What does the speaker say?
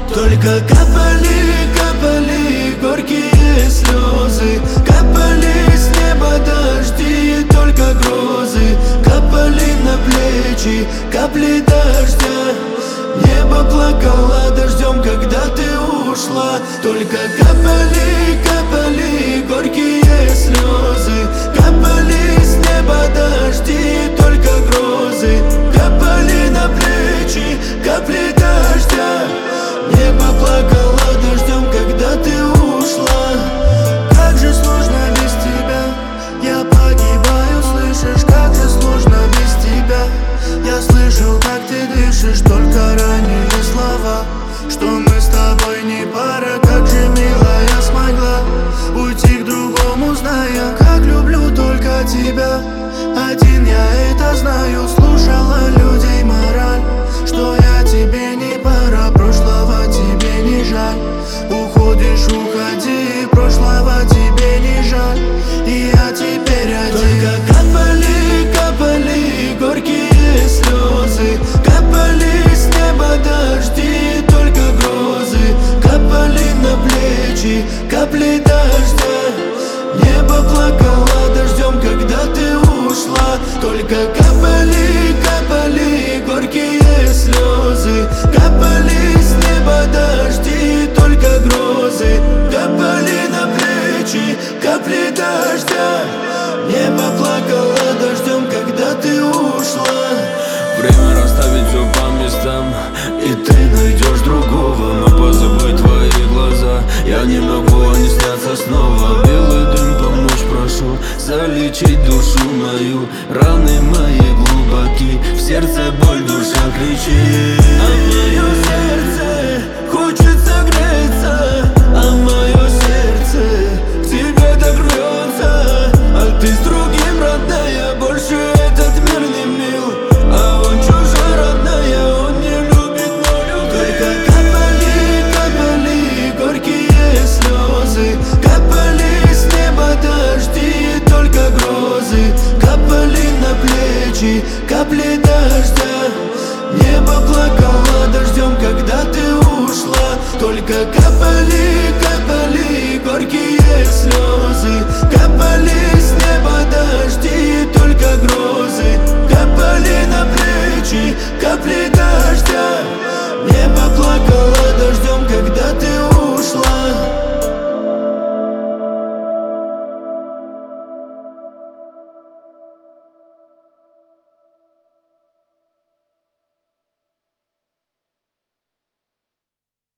Только капали, капали горькие слезы, капали с неба дожди, только грозы капали на плечи, капли дождя. Небо плакало дождем, когда ты ушла. Только капали, капали горькие слезы, капали с неба дожди, только грозы капали на плечи, капли дождя. Небо плакало дождем, когда ты ушла. Как же сложно без тебя, я погибаю, слышишь? Как же сложно без тебя. Я слышал, как ты дышишь, только ранили слова, что мы с тобой не пара. Как же мило я смогла уйти к другому, зная, как люблю только тебя. Один я это знаю, слушала людей мораль, что я тебе не пара, прошлого тебе не жаль. Уходишь, уходи, прошлого тебе не жаль, и я теперь один. Только капали, капали горькие слезы, капали с неба дожди, только грозы капали на плечи, капли дождя. Небо плакало дождем, когда ты ушла. Только капали, капали горькие слезы, капали с неба дожди, только грозы капали на плечи, капли дождя. Небо плакало дождем, когда ты ушла. Время расставить все по местам, и ты найдешь другого. Но позабудь твои глаза, я не могу, они снятся снова. Белый дым, помочь прошу, залечить душу мою. Раны мои глубоки, в сердце боль, душа кричит. А мое сердце хочет согреться, а мое сердце к тебе так рвется. А ты с другим, родная, больше этот мир не мил. А он чужой, родная, он не любит, но любит. Только капали, капали горькие слезы, капали с неба дожди, только грозы капали на плечи, капли дождя. Небо плакало дождем, когда ты ушла. Только капали, капали горькие слезы,